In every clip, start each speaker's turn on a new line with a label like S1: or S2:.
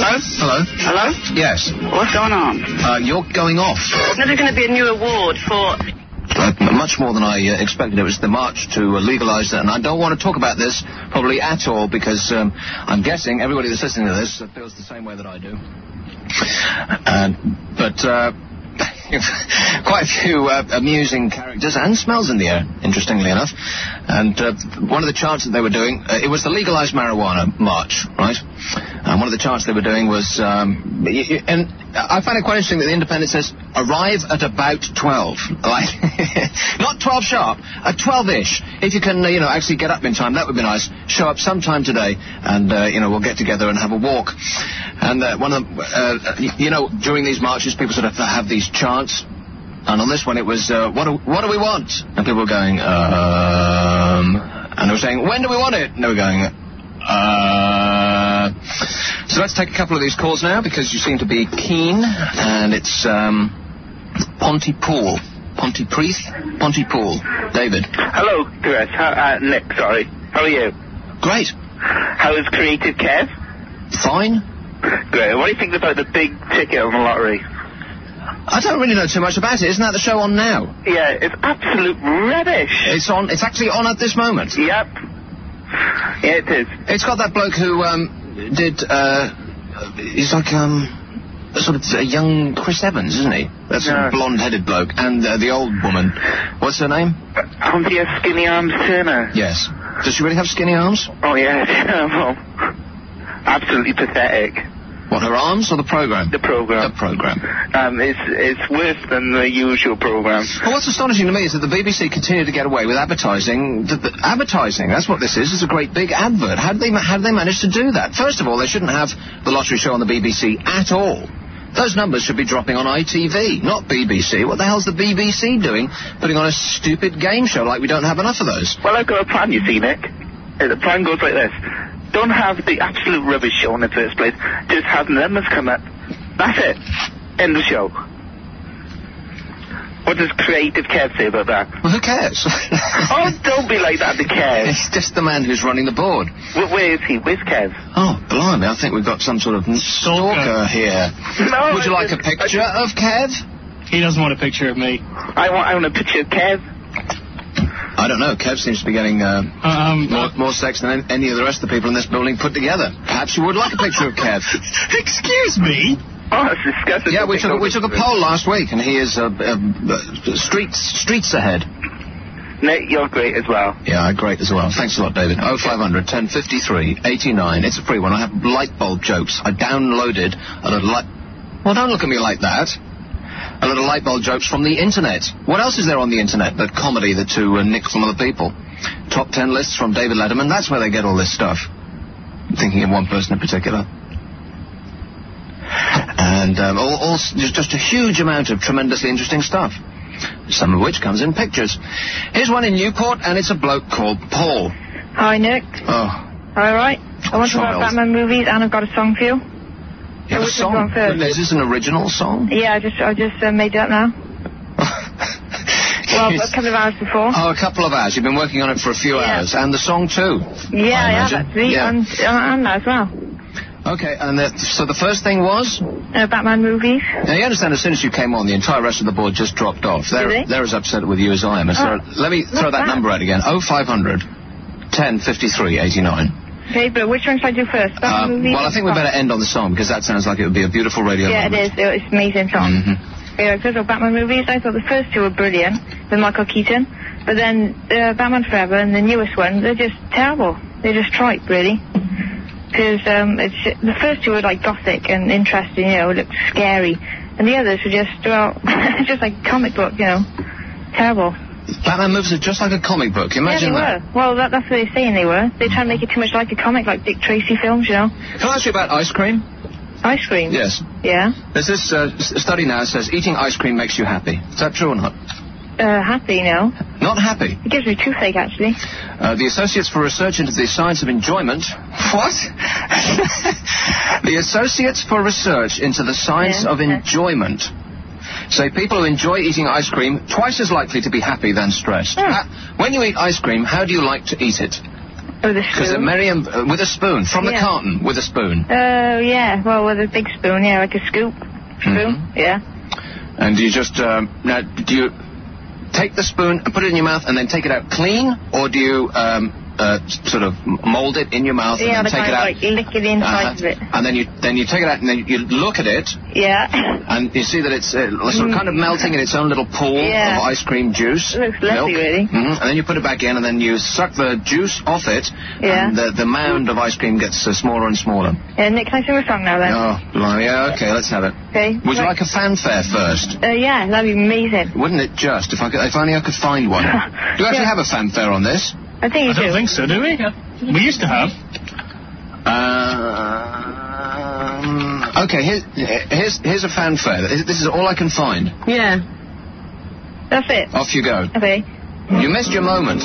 S1: Hello?
S2: Hello?
S1: Hello?
S2: Yes.
S1: What's going on?
S2: You're going off.
S1: No, there's going to be a new award for...
S2: Much more than I expected. It was the march to legalise that, and I don't want to talk about this probably at all because I'm guessing everybody that's listening to this feels the same way that I do. But quite a few amusing characters and smells in the air, interestingly enough. And one of the charts that they were doing, it was the legalised marijuana march, right? And one of the charts they were doing was, and I find it quite interesting that the Independent says, arrive at about 12. Like, not 12 sharp, at 12-ish. If you can, actually get up in time, that would be nice. Show up sometime today, and, we'll get together and have a walk. And one of them, during these marches, people sort of have these chants. And on this one, it was, what do we want? And people were going, and they were saying, when do we want it? And they were going, So let's take a couple of these calls now, because you seem to be keen. And it's, Pontypool. Pontypool. David.
S3: Hello, Chris. Nick, sorry. How are you?
S2: Great.
S3: How is Creative Kev?
S2: Fine.
S3: Great. What do you think about the big ticket on the lottery?
S2: I don't really know too much about it. Isn't that the show on now?
S3: Yeah, it's absolute rubbish.
S2: It's actually on at this moment.
S3: Yep. Yeah, it is.
S2: It's got that bloke who, he's like, sort of a young Chris Evans, isn't he? That's a blonde-headed bloke. And the old woman. What's her name?
S3: Anthea Skinny Arms Turner.
S2: Yes. Does she really have skinny arms?
S3: Oh, yeah. Well, absolutely pathetic.
S2: What, her arms or the programme?
S3: The programme.
S2: The programme.
S3: It's worse than the usual programme.
S2: Well, what's astonishing to me is that the BBC continue to get away with advertising. Advertising, that's what this is. It's a great big advert. How did they manage to do that? First of all, they shouldn't have the lottery show on the BBC at all. Those numbers should be dropping on ITV, not BBC. What the hell's the BBC doing, putting on a stupid game show like we don't have enough of those?
S3: Well, I've got a plan, you see, Nick. The plan goes like this. Don't have the absolute rubbish show in the first place. Just have numbers come up. That's it. End the show. What does Creative Kev say about that?
S2: Well, who cares?
S3: Oh, don't be like that to Kev.
S2: It's just the man who's running the board.
S3: Where is he? Where's Kev?
S2: Oh, blimey, I think we've got some sort of stalker here.
S3: No,
S2: would you like a picture of Kev?
S4: He doesn't want a picture of me.
S3: I want a picture of Kev.
S2: I don't know. Kev seems to be getting more sex than any of the rest of the people in this building put together. Perhaps you would like a picture of Kev.
S4: Excuse me?
S3: Oh, that's disgusting.
S2: Yeah, we took a poll last week, and he is streets ahead.
S3: Nick, you're great as well.
S2: Yeah, great as well. Thanks a lot, David. 0500 1053 89. It's a free one. I have light bulb jokes. I downloaded a little light... Well, don't look at me like that. A little light bulb jokes from the internet. What else is there on the internet but comedy to nick from other people? Top 10 lists from David Letterman. That's where they get all this stuff. I'm thinking of one person in particular. And just a huge amount of tremendously interesting stuff. Some of which comes in pictures. Here's one in Newport, and it's a bloke called Paul.
S5: Hi, Nick.
S2: Oh.
S5: All right. I want to talk about Batman movies, and I've got a song for you.
S2: You have a song? Is this an original song?
S5: Yeah, I just made it up now. Well, a couple of hours before.
S2: Oh, a couple of hours. You've been working on it for a few hours. And the song, too.
S5: Yeah, I have, actually. Yeah. And that as well.
S2: Okay, and so the first thing was?
S5: Batman movies.
S2: Now, you understand, as soon as you came on, the entire rest of the board just dropped off. They're as upset with you as I am. So let me throw that number out again. 0500 1053 89.
S5: Okay, but which one should I do first? Batman movies?
S2: Well, I think we better end on the song, because that sounds like it would be a beautiful radio moment.
S5: Yeah, it is. It's an amazing song. Mm-hmm. Yeah, first of all, Batman movies, I thought the first two were brilliant, with Michael Keaton. But then Batman Forever and the newest one, they're just terrible. They're just tripe, really. Because the first two were like gothic and interesting, it looked scary. And the others were just, just like a comic book, terrible.
S2: Batman movies are just like a comic book. Imagine that.
S5: Yeah, they were. Well, that's what they're saying they were. They're trying to make it too much like a comic, like Dick Tracy films,
S2: Can I ask you about ice cream?
S5: Ice cream?
S2: Yes.
S5: Yeah?
S2: There's this study now that says eating ice cream makes you happy. Is that true or not?
S5: Happy, no.
S2: Not happy?
S5: It gives me toothache, actually.
S2: The Associates for Research into the Science of Enjoyment... What? The Associates for Research into the Science of Enjoyment say people who enjoy eating ice cream twice as likely to be happy than stressed. When you eat ice cream, how do you like to eat it?
S5: With a
S2: Because
S5: spoon.
S2: Miriam, with a spoon, from the
S5: Yeah.
S2: carton, with a spoon.
S5: Yeah, well, with a big spoon, yeah, like a scoop. Spoon, yeah.
S2: And do you just, now, do you take the spoon and put it in your mouth and then take it out clean? Or do you, sort of mold it in your mouth
S5: Yeah,
S2: and then
S5: the
S2: take
S5: kind
S2: it
S5: of
S2: out?
S5: like lick it inside of it.
S2: And then you take it out and then you look at it
S5: Yeah.
S2: and you see that it's sort of kind of melting in its own little pool
S5: Yeah.
S2: of ice cream juice.
S5: It looks lovely,
S2: milk.
S5: really.
S2: And then you put it back in and then you suck the juice off it.
S5: Yeah.
S2: And the mound of ice cream gets smaller and smaller.
S5: Yeah, Nick, can I sing a song now then?
S2: Oh, blimey. Yeah, okay, let's have it.
S5: Okay.
S2: Would you like a fanfare first?
S5: Yeah, that'd be amazing.
S2: Wouldn't it just? If only I could find one. Do you actually have a fanfare on this?
S5: I think you
S4: I don't think so, do we? We used to have.
S2: Okay, here's a fanfare. This is all I can find.
S5: Yeah. That's it.
S2: Off you go.
S5: Okay.
S2: You missed your moment.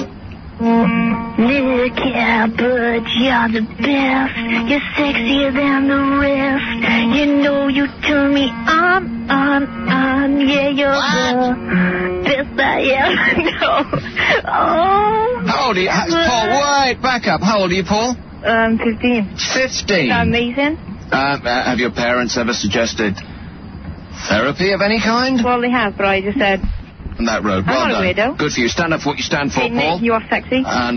S6: Little Cowbird, you're the best. You're sexier than the rest. You know you turn me on. Yeah, you're the best I ever know. Oh.
S2: How old are you? Paul, wait, back up. How old are you, Paul?
S5: 15.
S2: 15.
S5: Is that amazing?
S2: Have your parents ever suggested therapy of any kind?
S5: Well, they have, but I just said,
S2: On that road.
S5: I'm
S2: Well
S5: not a
S2: done.
S5: weirdo.
S2: Good for you. Stand up for what you stand for,
S5: hey,
S2: Paul.
S5: Nick, you are sexy.
S2: And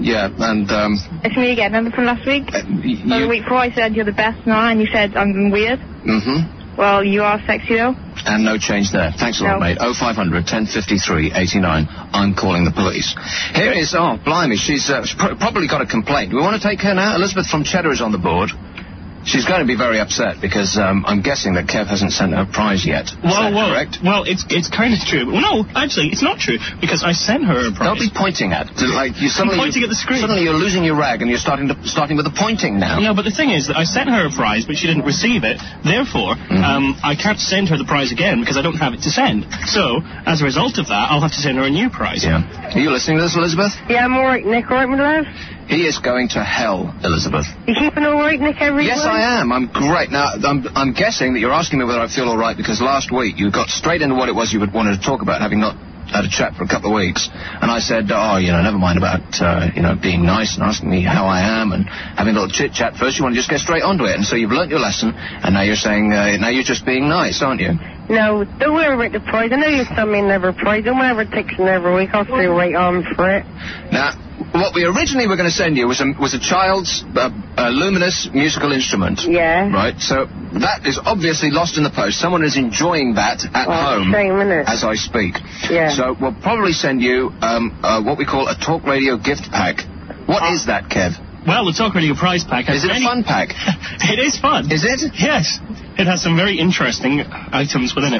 S5: It's me again. Remember from last week? Or the
S2: you...
S5: week before I said you're the best now, and you said I'm weird.
S2: Mm-hmm.
S5: Well, you are sexy, though.
S2: And no change there. Thanks a lot,
S5: No.
S2: mate. 0500 1053 89. I'm calling the police. Here is, oh, blimey, she's probably got a complaint. Do we want to take her now? Elizabeth from Cheddar is on the board. She's going to be very upset because I'm guessing that Kev hasn't sent her a prize yet. Is that correct?
S4: Well, it's kind of true. Well, no, actually, it's not true because I sent her a prize.
S2: Don't be pointing at. Like you suddenly.
S4: I'm pointing at the screen.
S2: Suddenly you're losing your rag and you're starting with the pointing now.
S4: No, but the thing is that I sent her a prize, but she didn't receive it. Therefore, I can't send her the prize again because I don't have it to send. So, as a result of that, I'll have to send her a new prize.
S2: Yeah. Are you listening to this, Elizabeth?
S5: Yeah, I'm all right, Nick. All right, my love?
S2: He is going to hell, Elizabeth.
S5: You keeping all right, Nick, everyone?
S2: Yes, I am. I'm great. Now, I'm guessing that you're asking me whether I feel all right because last week you got straight into what it was you wanted to talk about, having not had a chat for a couple of weeks. And I said, never mind about, being nice and asking me how I am and having a little chit-chat first. You want to just get straight onto it. And so you've learnt your lesson, and now you're saying, now you're just being nice, aren't you?
S5: No, don't worry about the prize. I know you sent me another prize. Don't whatever it takes another week. I'll stay right on for it.
S2: Now, what we originally were going to send you was a child's luminous musical instrument.
S5: Yeah.
S2: Right, so that is obviously lost in the post. Someone is enjoying that at home
S5: shame, innit?
S2: as I speak.
S5: Yeah.
S2: So we'll probably send you what we call a Talk Radio gift pack. What is that, Kev?
S4: Well, the Talk Radio prize pack has
S2: Is it a fun pack?
S4: It is fun.
S2: Is it?
S4: Yes. It has some very interesting items within it.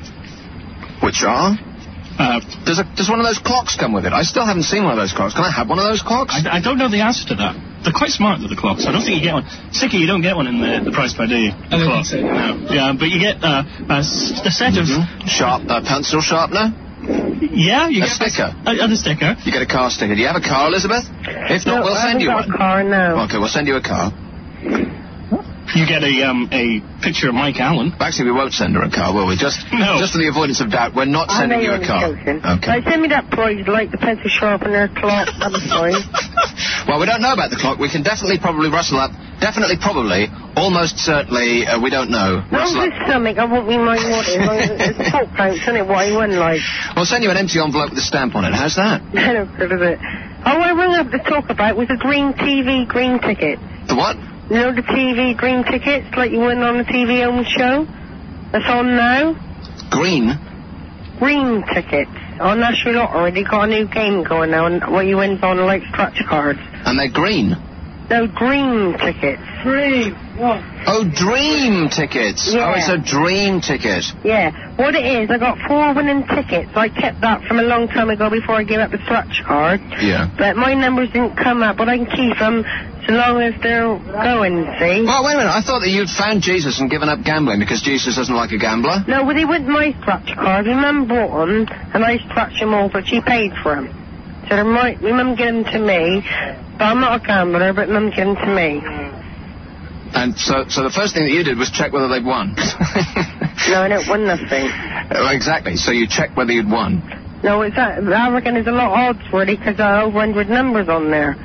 S2: Which are? Does one of those clocks come with it? I still haven't seen one of those clocks. Can I have one of those clocks?
S4: I don't know the answer to that. They're quite smart, the clocks. I don't think you get one. Sicky, you don't get one in the prize pack, do you?
S7: I don't think so.
S4: No. Yeah, but you get a set of...
S2: Pencil sharpener?
S4: Yeah, you
S2: A
S4: get
S2: sticker?
S4: A sticker.
S2: You get a car sticker. Do you have a car, Elizabeth? If not, we'll send you
S5: I
S2: one.
S5: haven't got a car, no.
S2: Okay, we'll send you a car.
S4: You get a picture of Mike Allen.
S2: Actually, we won't send her a car, will we? Just for the avoidance of doubt, we're not sending you a car. Okay.
S5: Send me that prize, like the pencil sharpener clock. That'll be fine.
S2: Well, we don't know about the clock. We can definitely probably rustle up. Definitely, probably, almost certainly, we don't know.
S5: No,
S2: Rustle up.
S5: this stomach, I won't be mind what it is. It's talk counts, isn't it, what I won like?
S2: We'll send you an empty envelope with a stamp on it. How's that?
S5: I don't good of it. All I rang up to talk about was the green TV green ticket.
S2: The what?
S5: You know the TV green tickets, like you win on the TV home show? That's on now?
S2: Green?
S5: Green tickets. On National Lottery, they got a new game going now, and where you win on, like, scratch cards.
S2: And they're green?
S5: No, green tickets. Green. What?
S2: Oh, dream tickets.
S5: Yeah.
S2: Oh, it's a dream ticket.
S5: Yeah. What it is, I got 4 winning tickets. I kept that from a long time ago before I gave up the scratch card.
S2: Yeah.
S5: But my numbers didn't come up, but I can keep them so long as they're going, see?
S2: Well, wait a minute. I thought that you'd found Jesus and given up gambling because Jesus doesn't like a gambler.
S5: No, well, they weren't my scratch cards. My mum bought them, and I scratched them all, but she paid for them. So my mum gave them to me, but I'm not a gambler, but mum gave them to me.
S2: And so the first thing that you did was check whether they'd won.
S5: No, I don't win nothing.
S2: Exactly. So you checked whether you'd won.
S5: No, I reckon there's a lot of odds, really, because there are over 100 numbers on there.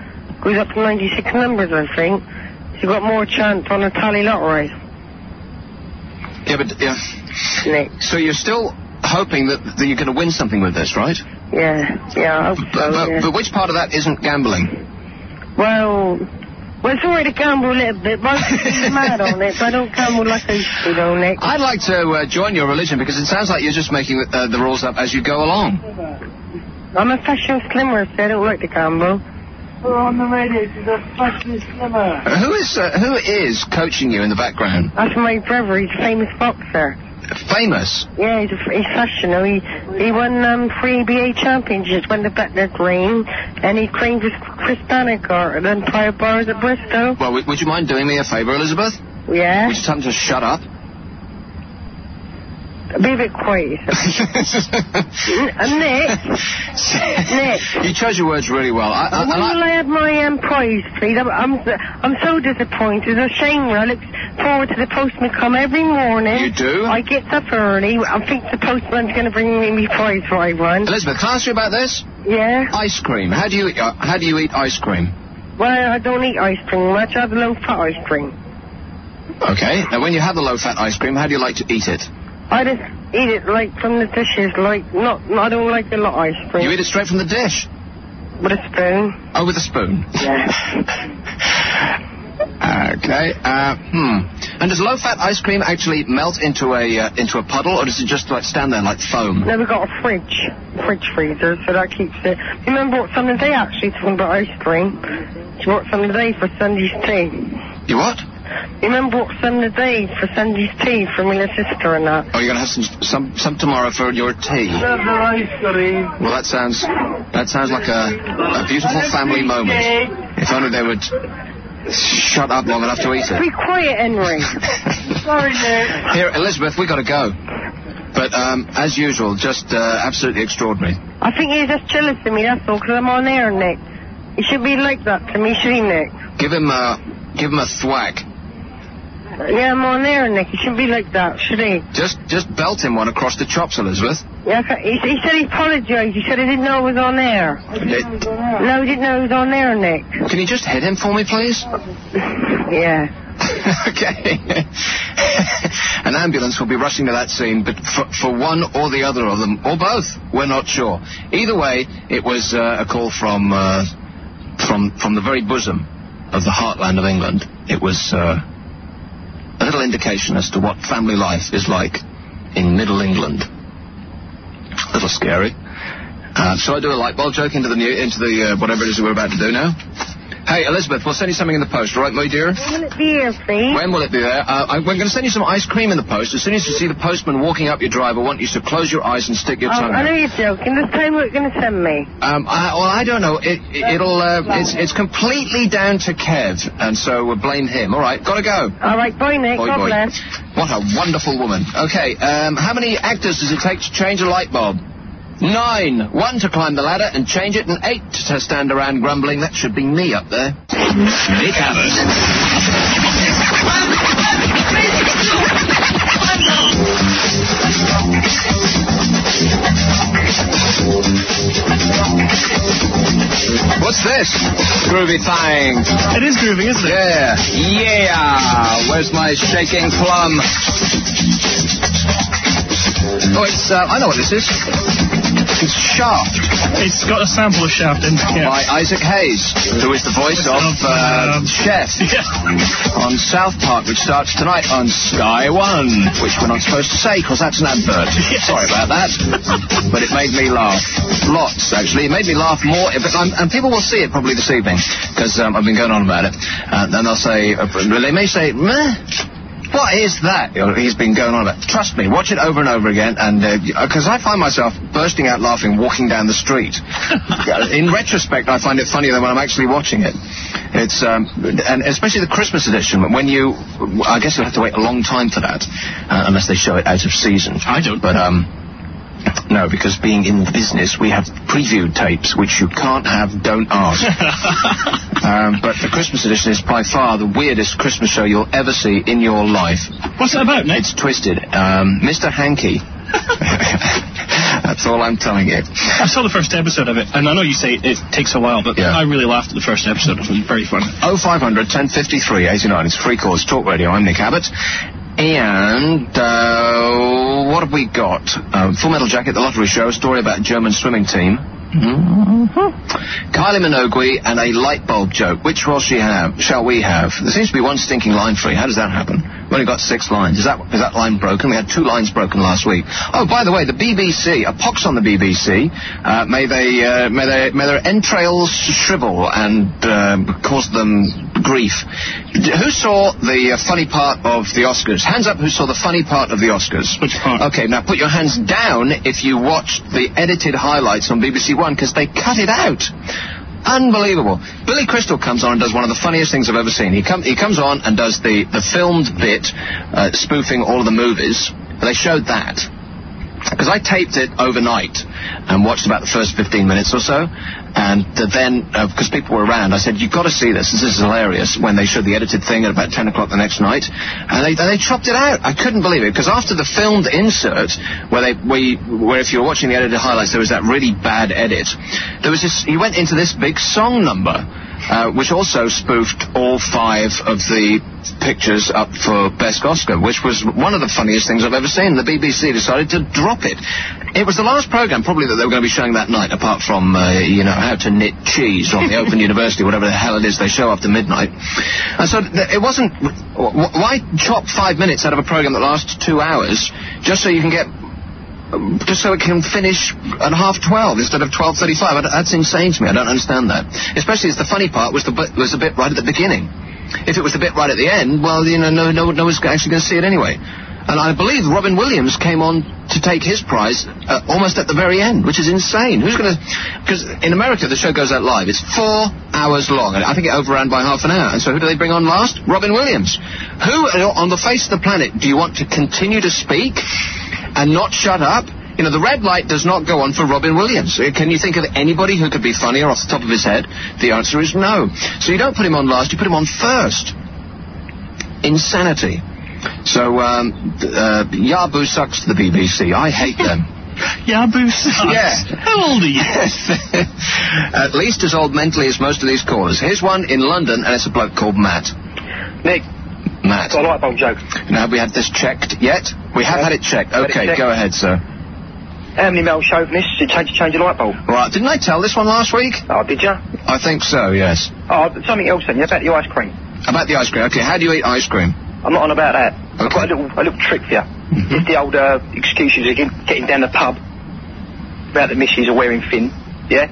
S7: goes up to 96 numbers, I think. So you've got more chance on a tally lottery.
S2: Yeah, but, yeah.
S7: Nick.
S2: So you're still hoping that you're going to win something with this, right?
S7: Yeah, I hope so, yeah.
S2: But which part of that isn't gambling?
S7: Well, it's alright to gamble a little bit, but I'm mad on it, so I don't gamble like I used to, though, Nick.
S2: I'd like to join your religion, because it sounds like you're just making the rules up as you go along.
S7: I'm a fashion slimmer, so I don't like to gamble.
S8: We're on the radio to the fashion slimmer.
S2: Who is coaching you in the background?
S7: That's my brother, he's a famous boxer.
S2: Famous?
S7: Yeah, he's professional. He won 3 ABA championships, won the Betler Green, and he trained with Chris Banniger at Empire Bars at Bristol.
S2: Well, would you mind doing me a favour, Elizabeth?
S7: Yeah?
S2: Would you tell him to shut up?
S7: Be a bit quiet. Nick.
S2: You chose your words really well.
S7: When will I have my prize, please? I'm so disappointed. It's a shame. I look forward to the postman come every morning.
S2: You do?
S7: I get up early. I think the postman's going to bring me my prize for I won.
S2: Elizabeth, can I ask you about this?
S7: Yeah?
S2: Ice cream. How do you eat ice cream?
S7: Well, I don't eat ice cream much. I have low-fat ice cream.
S2: Okay. Now, when you have the low-fat ice cream, how do you like to eat it?
S7: I just eat it, like, from the dishes, like, I don't like a lot of ice cream.
S2: You eat it straight from the dish?
S7: With a spoon.
S2: Oh, with a spoon?
S7: Yeah.
S2: Okay. And does low-fat ice cream actually melt into a puddle, or does it just, like, stand there like foam?
S7: No, we've got a fridge freezer, so that keeps it. Remember what some of the day, actually, talking about ice cream? She bought some of the day for Sunday's tea.
S2: You what?
S7: Remember what some of the day for Sunday's tea for my little sister and that?
S2: Oh, you're going to have some tomorrow for your tea?
S8: Ice cream.
S2: Well, that sounds like a beautiful family moment. If only they would shut up long enough to eat it.
S7: Be quiet, Henry.
S8: Sorry, Nick.
S2: Here, Elizabeth, we got to go. But, as usual, just absolutely extraordinary.
S7: I think you're just jealous of me, that's all, because I'm on air, Nick. You should be like that to me, should he, Nick?
S2: Give him a thwack.
S7: Yeah, I'm on air, Nick. He shouldn't be like that, should he?
S2: Just belt him one across the chops, Elizabeth.
S7: Yeah, he said he apologised. He said he didn't know it was on air. No, he didn't know it was on air, Nick.
S2: Can you just hit him for me, please?
S7: Yeah.
S2: Okay. An ambulance will be rushing to that scene, but for one or the other of them, or both, we're not sure. Either way, it was a call from the very bosom of the heartland of England. It was a little indication as to what family life is like in Middle England. A little scary. So I do a light bulb joke into the whatever it is we're about to do now. Hey, Elizabeth, we'll send you something in the post, all right, my dear?
S7: When will it be here, please?
S2: When will it be there? We're going to send you some ice cream in the post. As soon as you see the postman walking up your drive, I want you to close your eyes and stick your tongue out.
S7: I know you're joking. This time what are you going to send me?
S2: I don't know. It's completely down to Kev, and so we'll blame him. All right, gotta go.
S7: All right, bye, Nick. God bless.
S2: What a wonderful woman. Okay, how many actors does it take to change a light bulb? 9. 1 to climb the ladder and change it, and 8 to stand around grumbling. That should be me up there.
S9: Nick Abbott.
S2: What's this? Groovy thing.
S4: It is groovy, isn't it?
S2: Yeah. Yeah. Where's my shaking plum? Oh, it's, I know what this is. It's Shaft.
S4: It's got a sample of Shaft in it, yeah.
S2: By Isaac Hayes, who is the voice of Chef on South Park, which starts tonight on Sky One, which we're not supposed to say because that's an advert. Yes. Sorry about that. But it made me laugh. Lots, actually. It made me laugh more. And people will see it probably this evening because I've been going on about it. And they'll say, they may say, meh. What is that? He's been going on about. Trust me, watch it over and over again, and because I find myself bursting out laughing walking down the street. In retrospect, I find it funnier than when I'm actually watching it. It's and especially the Christmas edition. When I guess you'll have to wait a long time for that, unless they show it out of season.
S4: I don't.
S2: But no, because being in the business, we have preview tapes, which you can't have, don't ask. But the Christmas edition is by far the weirdest Christmas show you'll ever see in your life.
S4: What's it about, Nick?
S2: It's twisted. Mr. Hankey That's all I'm telling you.
S4: I saw the first episode of it, and I know you say it takes a while, but I really laughed at the first episode. It was very fun.
S2: 0500 1053 89. It's free calls. Talk Radio. I'm Nick Abbott. And what have we got? Full Metal Jacket, the lottery show, a story about a German swimming team. Kylie Minogue and a light bulb joke. Which shall we have? There seems to be one stinking line free. How does that happen? We've only got 6 lines. Is that line broken? We had 2 lines broken last week. Oh, by the way, the BBC, a pox on the BBC. May their entrails shrivel and cause them grief. Who saw the funny part of the Oscars? Hands up who saw the funny part of the Oscars.
S4: Which part?
S2: Okay, now put your hands down if you watched the edited highlights on BBC One, because they cut it out. Unbelievable. Billy Crystal comes on and does one of the funniest things I've ever seen. He comes on and does the filmed bit, spoofing all of the movies. They showed that. Because I taped it overnight and watched about the first 15 minutes or so. And then, because people were around, I said, you've got to see this. This is hilarious. When they showed the edited thing at about 10 o'clock the next night. And they chopped it out. I couldn't believe it. Because after the filmed insert, where if you were watching the edited highlights, there was that really bad edit. He went into this big song number, which also spoofed all 5 of the pictures up for Best Oscar, which was one of the funniest things I've ever seen. The BBC decided to drop it. It was the last programme, probably, that they were going to be showing that night, apart from, how to knit cheese on the Open University, whatever the hell it is they show after midnight. And so it wasn't... Why chop 5 minutes out of a programme that lasts 2 hours just so you can get... just so it can finish at 12:30 instead of 12:35? That's insane to me. I don't understand that. Especially as the funny part was the bit right at the beginning. If it was the bit right at the end, well, no one's actually going to see it anyway. And I believe Robin Williams came on to take his prize almost at the very end, which is insane. Who's going to... Because in America, the show goes out live. It's 4 hours long, and I think it overran by half an hour. And so who do they bring on last? Robin Williams. Who on the face of the planet do you want to continue to speak and not shut up? The red light does not go on for Robin Williams. Can you think of anybody who could be funnier off the top of his head? The answer is no. So you don't put him on last, you put him on first. Insanity. So, Yabu sucks to the BBC. I hate them.
S4: Yabu sucks?
S2: Yeah.
S4: How old are you?
S2: At least as old mentally as most of these callers. Here's one in London, and it's a bloke called Matt.
S9: Nick.
S2: Matt.
S9: Got a light bulb joke.
S2: Now, have we had this checked yet? We have had it checked. Okay, go ahead, sir.
S9: How many male chauvinists did change a light bulb?
S2: Right, didn't I tell this one last week?
S9: Oh, did you?
S2: I think so, yes.
S9: Oh, something else then, about the ice cream.
S2: About the ice cream, okay. How do you eat ice cream?
S9: I'm not on about that.
S2: Okay.
S9: I've got a little trick for you. It's the old excuses again, getting down the pub about the missus are wearing thin, yeah?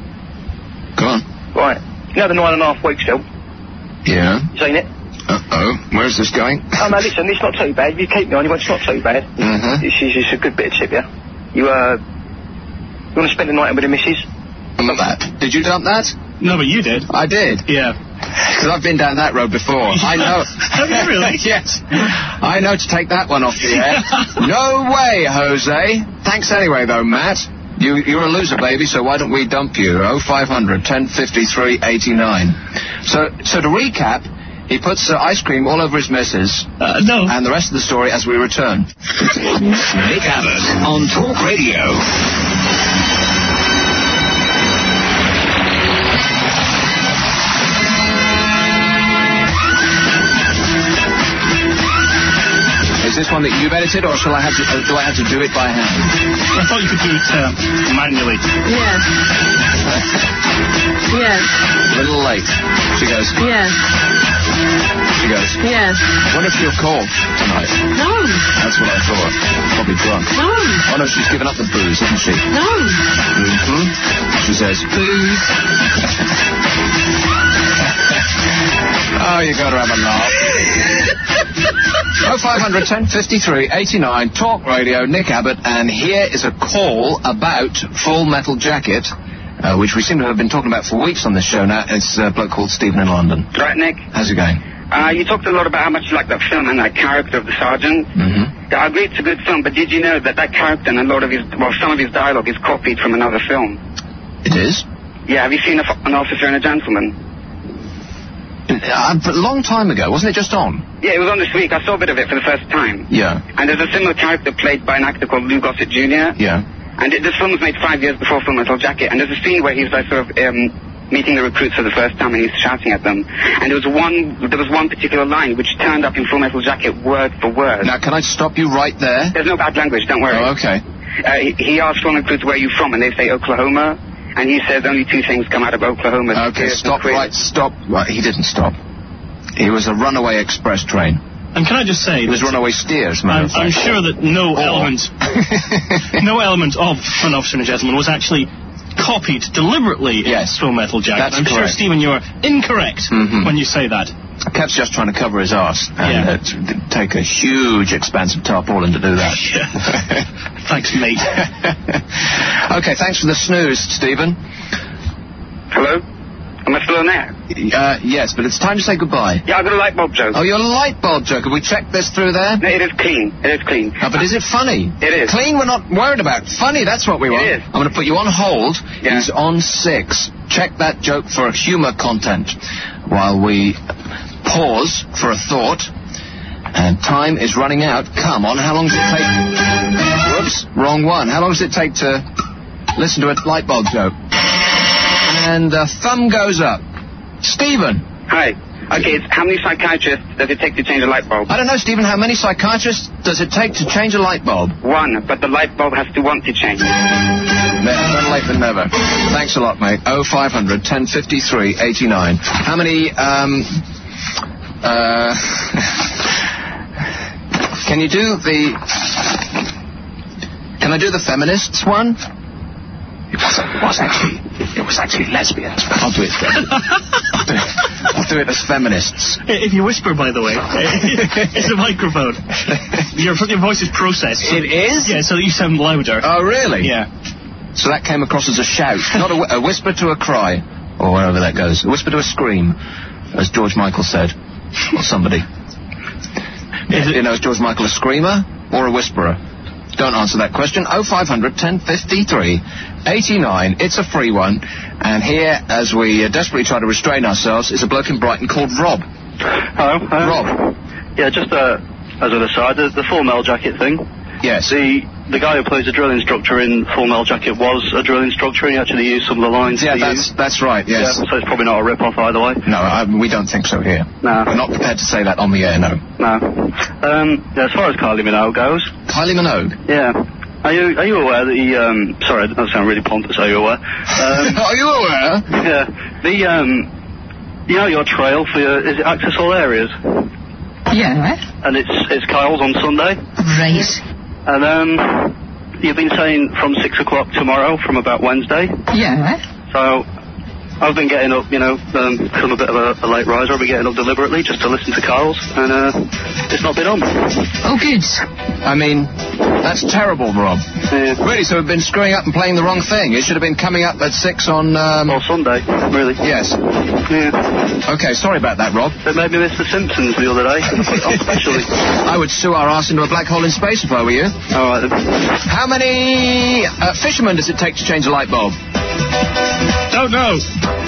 S2: Go on.
S9: Right. You know the 9.5 weeks still?
S2: Yeah.
S9: You seen it?
S2: Uh-oh. Where's this going?
S9: Oh, no, listen, it's not too bad. If you keep me on, it's not too bad. It's a good bit of tip, yeah? You want to spend the night with the missus?
S2: Not that. Did you dump that?
S4: No, but you did.
S2: I did.
S4: Yeah.
S2: Because I've been down that road before. I know.
S4: Have you really?
S2: Yes. I know to take that one off the air. No way, Jose. Thanks anyway, though, Matt. You're a loser, baby, so why don't we dump you? 0500 1053 89. So to recap, he puts ice cream all over his missus.
S4: No.
S2: And the rest of the story as we return.
S10: Nick Abbott on Talk Radio.
S2: Is this one that you've edited, or do I have to do it by hand?
S4: I thought you could do it manually.
S5: Yes. Yes.
S2: A little late. She goes.
S5: Yes.
S2: She goes.
S5: Yes.
S2: I wonder if she'll call tonight.
S5: No.
S2: That's what I thought. Probably drunk.
S5: No.
S2: Oh no, she's given up the booze, hasn't she?
S5: No.
S2: Mm-hmm. She says, booze. Oh, you got to have a laugh. 0500 1053 89, Talk Radio, Nick Abbott, and here is a call about Full Metal Jacket, which we seem to have been talking about for weeks on this show now. It's a bloke called Stephen in London.
S11: Right, Nick?
S2: How's it going?
S11: You talked a lot about how much you like that film and that character of the sergeant.
S2: Mm-hmm.
S11: I agree it's a good film, but did you know that character and some of his dialogue is copied from another film?
S2: It is?
S11: Yeah, have you seen An Officer and a Gentleman?
S2: A long time ago, wasn't it just on?
S11: Yeah, it was on this week. I saw a bit of it for the first time.
S2: Yeah.
S11: And there's a similar character played by an actor called Lou Gossett Jr.
S2: Yeah.
S11: And this film was made 5 years before Full Metal Jacket, and there's a scene where he's like sort of meeting the recruits for the first time, and he's shouting at them. And there was one particular line which turned up in Full Metal Jacket word for word.
S2: Now, can I stop you right there?
S11: There's no bad language, don't worry.
S2: Oh, okay.
S11: He asks one recruits, where are you from? And they say Oklahoma. And he says only 2 things come out of Oklahoma.
S2: Okay, stop. Right, he didn't stop. He was a runaway express train.
S4: And can I just say...
S2: It was runaway steers, man.
S4: I'm sure that no element of An Officer and a Gentleman was actually copied deliberately in Full Metal Jacket.
S2: That's
S4: I'm sure,
S2: correct.
S4: Stephen, you are incorrect when you say that.
S2: Kev's just trying to cover his arse and take a huge, expansive tarpaulin to do that.
S4: Thanks, mate.
S2: Okay, thanks for the snooze, Stephen.
S11: Hello? Am I still on air?
S2: Yes, but it's time to say goodbye.
S11: Yeah, I've got a light bulb joke.
S2: Oh, you're a light bulb joke. Have we checked this through there?
S11: No, it is clean. It is clean.
S2: Oh, but is it funny?
S11: It is.
S2: Clean we're not worried about. Funny, that's what we want.
S11: It is.
S2: I'm going to put you on hold. Yeah. He's on 6. Check that joke for humour content while we pause for a thought. And time is running out. Come on, how long does it take? Whoops, wrong one. How long does it take to listen to a light bulb joke? And the thumb goes up. Stephen.
S11: Hi. Okay, it's how many psychiatrists does it take to change a light bulb?
S2: I don't know, Stephen. How many psychiatrists does it take to change a light bulb?
S11: 1, but the light bulb has to want to change.
S2: Better late than never. Thanks a lot, mate. 0500 1053 89. How many, Can you do the... Can I do the feminists one? It was actually lesbians. I'll do it then. I'll do it as feminists.
S4: If you whisper, by the way, it's a microphone. Your voice is processed.
S2: It is?
S4: Yeah, so you sound louder.
S2: Oh, really?
S4: Yeah.
S2: So that came across as a shout, not a whisper to a cry, or wherever that goes. A whisper to a scream, as George Michael said, or somebody. You know, is George Michael a screamer or a whisperer? Don't answer that question. 0500 1053 89. It's a free one. And here, as we desperately try to restrain ourselves, is a bloke in Brighton called Rob.
S12: Hello.
S2: Rob.
S12: Yeah, just as an aside, the Full Metal Jacket thing.
S2: Yes.
S12: The guy who plays a drill instructor in Full Metal Jacket was a drill instructor, and he actually used some of the lines.
S2: Yeah, that's right, yes.
S12: Yeah, so it's probably not a rip-off either way.
S2: No, we don't think so here.
S12: No.
S2: We're not prepared to say that on the air, no.
S12: No. Yeah, as far as Kylie Minogue goes...
S2: Kylie Minogue?
S12: Yeah. Are you aware that he, sorry, that sounds really pompous, are you aware?
S2: Are you aware?
S12: Yeah. You know your trail for is it Access All Areas?
S13: Yeah.
S12: And it's Kyle's on Sunday?
S13: Right.
S12: And, you've been saying from 6 o'clock tomorrow from about Wednesday?
S13: Yeah.
S12: So, I've been getting up, because I'm a bit of a late riser, I've been getting up deliberately just to listen to Kyle's, and it's not been on.
S13: Oh, good.
S2: I mean, that's terrible, Rob.
S12: Yeah.
S2: Really, so we've been screwing up and playing the wrong thing. It should have been coming up at 6 on...
S12: Well, Sunday, really.
S2: Yes.
S12: Yeah.
S2: Okay, sorry about that, Rob.
S12: It made me miss The Simpsons the other day, especially.
S2: I would sue our arse into a black hole in space if I were you.
S12: All right, then.
S2: How many fishermen does it take to change a light bulb?
S4: Don't know.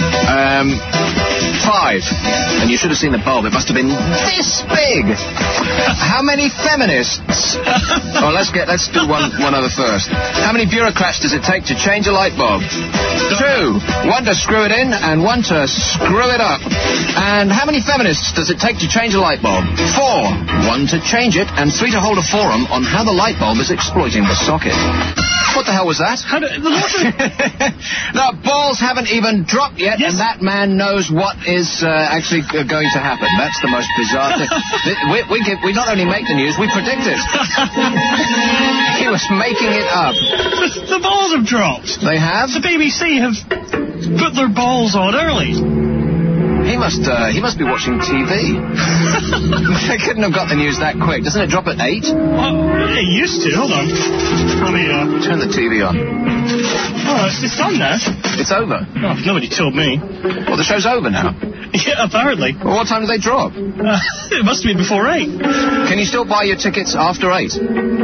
S2: 5. And you should have seen the bulb. It must have been this big. How many feminists? Oh, let's do one other first. How many bureaucrats does it take to change a light bulb? 2. 1 to screw it in and 1 to screw it up. And how many feminists does it take to change a light bulb? 4. 1 to change it and 3 to hold a forum on how the light bulb is exploiting the socket. What the hell was that? The balls haven't even dropped yet, and that man knows what is actually going to happen. That's the most bizarre thing. We not only make the news, we predict it. He was making it up.
S4: The balls have dropped.
S2: They have?
S4: The BBC have put their balls on early.
S2: He must be watching TV. They couldn't have got the news that quick. Doesn't it drop at 8?
S4: It used to. Hold on. Let me
S2: turn the TV on.
S4: Oh, it's on now.
S2: It's over.
S4: Oh, nobody told me.
S2: Well, the show's over now.
S4: Yeah, apparently.
S2: Well, what time do they drop?
S4: It must have been before 8.
S2: Can you still buy your tickets after 8?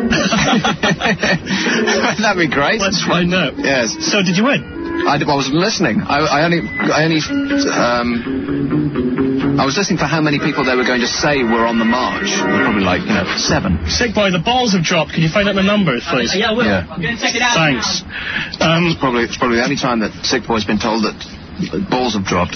S2: That'd be great.
S4: Let's find out.
S2: Yes.
S4: So, did you win?
S2: I wasn't listening. I only I was listening for how many people they were going to say were on the march. Probably like, 7.
S4: Sick boy, the balls have dropped. Can you find out the numbers, please?
S14: Yeah, I will.
S2: Yeah.
S14: I'm going to check it out.
S4: Thanks.
S2: It's probably the only time that Sick Boy's been told that balls have dropped.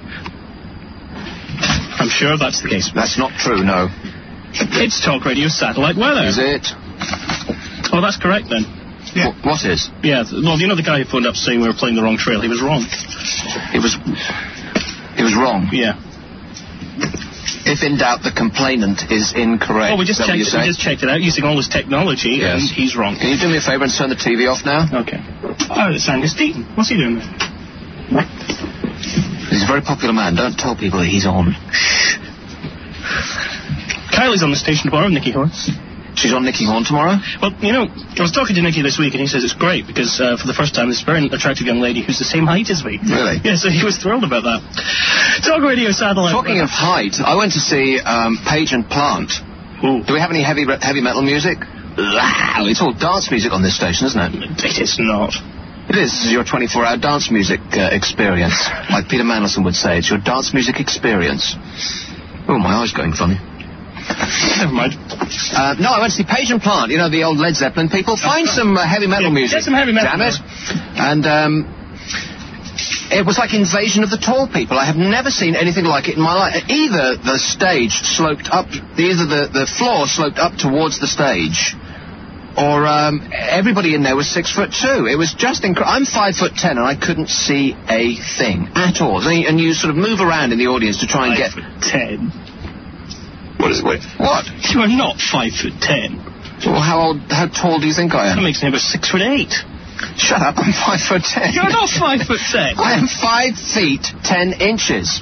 S4: I'm sure that's the case.
S2: That's not true, no.
S4: It's Talk Radio Satellite Weather.
S2: Is it?
S4: Oh, that's correct then.
S2: Yeah. What is?
S4: Yeah, well, the guy who phoned up saying we were playing the wrong trail, he was wrong.
S2: He was wrong?
S4: Yeah.
S2: If in doubt, the complainant is incorrect.
S4: Oh, we just checked it out using all this technology,
S2: yes.
S4: And he's wrong.
S2: Can you do me a favour and turn the TV off now?
S4: Okay. Oh, it's Angus Deaton. What's he doing there?
S2: He's a very popular man. Don't tell people that he's on. Shh.
S4: Kylie's on the station tomorrow, Nicky Horn.
S2: She's on Nicky Horn tomorrow?
S4: Well, I was talking to Nicky this week, and he says it's great, because for the first time, this very attractive young lady who's the same height as me.
S2: Really?
S4: Yeah, so he was thrilled about that. Talk Radio Satellite.
S2: Talking of height, I went to see Page and Plant.
S4: Ooh.
S2: Do we have any heavy metal music? It's all dance music on this station, isn't it?
S4: It is not.
S2: It is. This is your 24-hour dance music experience. Like Peter Mandelson would say, it's your dance music experience. Oh, my eye's going funny.
S4: Never mind.
S2: No, I went to see Page and Plant, the old Led Zeppelin people. Find some heavy metal music.
S4: Get some heavy metal.
S2: Damn it. And it was like Invasion of the Tall People. I have never seen anything like it in my life. Either the stage sloped up, the floor sloped up towards the stage, or everybody in there was 6'2". It was just incredible. I'm 5'10", and I couldn't see a thing at all. And you sort of move around in the audience to try and get
S4: 5'10".
S2: What is it? What?
S4: You are not 5'10".
S2: Well, how tall do you think I am?
S4: That makes me about 6'8".
S2: Shut up! I'm 5'10".
S4: You're not 5'10".
S2: I am 5 feet 10 inches.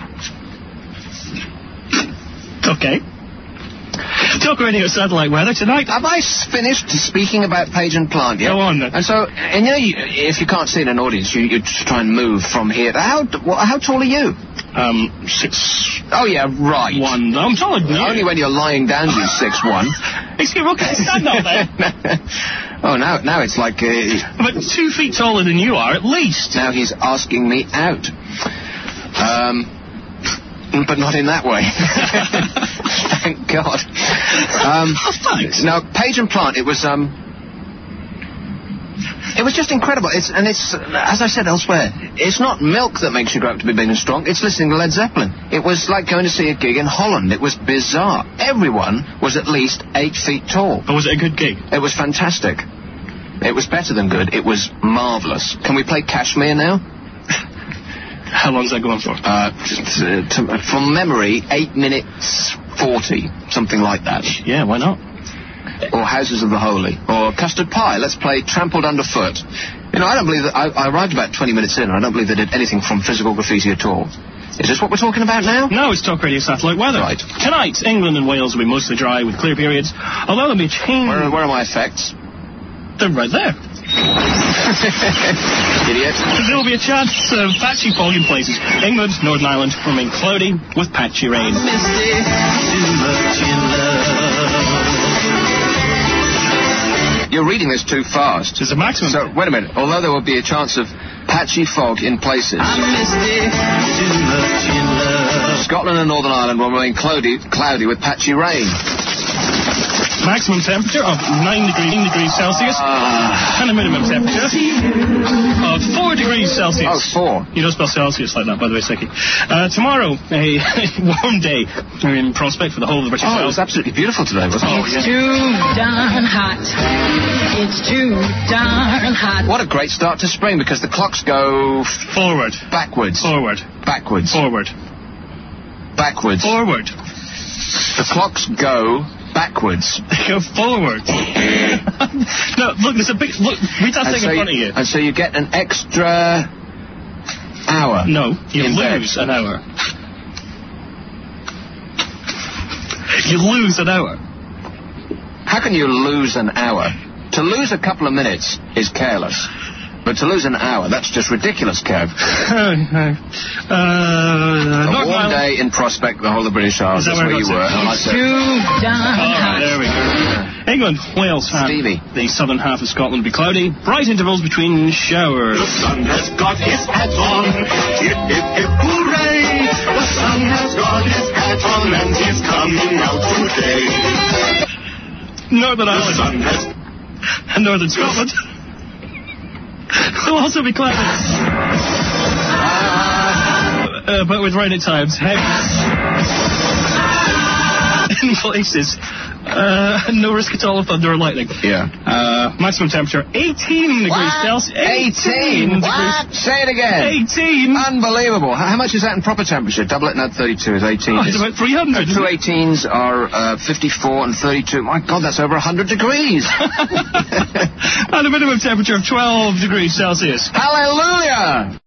S4: Okay. Talk Radio Satellite Weather tonight.
S2: Have I finished speaking about Page and Plant yet?
S4: Go on then.
S2: And so, if you can't see in an audience, you just try and move from here. How tall are you?
S4: 6.
S2: Oh yeah, right.
S4: 1. I'm taller than you.
S2: Only when you're lying down, you're 6'1".
S4: Excuse me, okay, stand up there.
S2: Oh, now it's like...
S4: But 2 feet taller than you are, at least.
S2: Now he's asking me out. But not in that way. Thank God.
S4: Thanks.
S2: Now, Page and Plant, it was just incredible. It's as I said elsewhere, it's not milk that makes you grow up to be big and strong. It's listening to Led Zeppelin. It was like going to see a gig in Holland. It was bizarre. Everyone was at least 8 feet tall.
S4: But was it a good gig?
S2: It was fantastic. It was better than good. It was marvellous. Can we play Kashmir now?
S4: How long's that going for?
S2: From memory, 8 minutes 40, something like that.
S4: Yeah, why not?
S2: Or Houses of the Holy, or Custard Pie. Let's play Trampled Underfoot. I don't believe that... I arrived about 20 minutes in, and I don't believe they did anything from Physical Graffiti at all. Is this what we're talking about now?
S4: No, it's Talk Radio Satellite Weather.
S2: Right.
S4: Tonight, England and Wales will be mostly dry with clear periods, although there'll be a change...
S2: Where are my effects?
S4: They're right there.
S2: Idiot.
S4: There will be a chance of patchy fog in places. England, Northern Ireland remain cloudy with patchy rain.
S2: You're reading this too fast.
S4: There's a maximum.
S2: So, wait a minute. Although there will be a chance of patchy fog in places, Scotland and Northern Ireland will remain cloudy with patchy rain.
S4: Maximum temperature of 9 degrees Celsius and a minimum temperature of 4 degrees Celsius.
S2: Oh, 4.
S4: You don't spell Celsius like that, by the way, Sicky. Tomorrow, a warm day in prospect for the whole of the British Isles.
S2: It was absolutely beautiful today, wasn't it?
S13: It's too darn hot. It's too darn hot.
S2: What a great start to spring, because the clocks go...
S4: Forward.
S2: Backwards.
S4: Forward.
S2: Backwards.
S4: Forward.
S2: Backwards.
S4: Forward.
S2: The clocks go... backwards.
S4: Go forward. No, look, there's a big... Look, read that thing in front of you.
S2: And so you get an extra hour.
S4: No, you lose an hour. You lose an hour.
S2: How can you lose an hour? To lose a couple of minutes is careless. But to lose an hour, that's just ridiculous, Kev.
S4: A
S2: warm day in prospect, the whole of the British Isles. That's where you were.
S13: Too darn hot.
S4: There we go. England, Wales, and the southern half of Scotland will be cloudy. Bright intervals between showers.
S10: The sun has got his hat on. Hip, hip, hip, hooray!
S14: The sun has got his hat on and he's coming out today.
S4: Northern Ireland. And Northern Scotland. There'll also be clouds. But with rain at times. Heavy. In places. No risk at all of thunder or lightning.
S2: Yeah.
S4: Maximum temperature 18 degrees Celsius.
S2: 18? What? Say it again.
S4: 18.
S2: Unbelievable. How much is that in proper temperature? Double it and add 32 is 18.
S4: Oh, it's about 300.
S2: Two 18s are 54 and 32. My God, that's over 100 degrees.
S4: And a minimum temperature of 12 degrees Celsius.
S2: Hallelujah!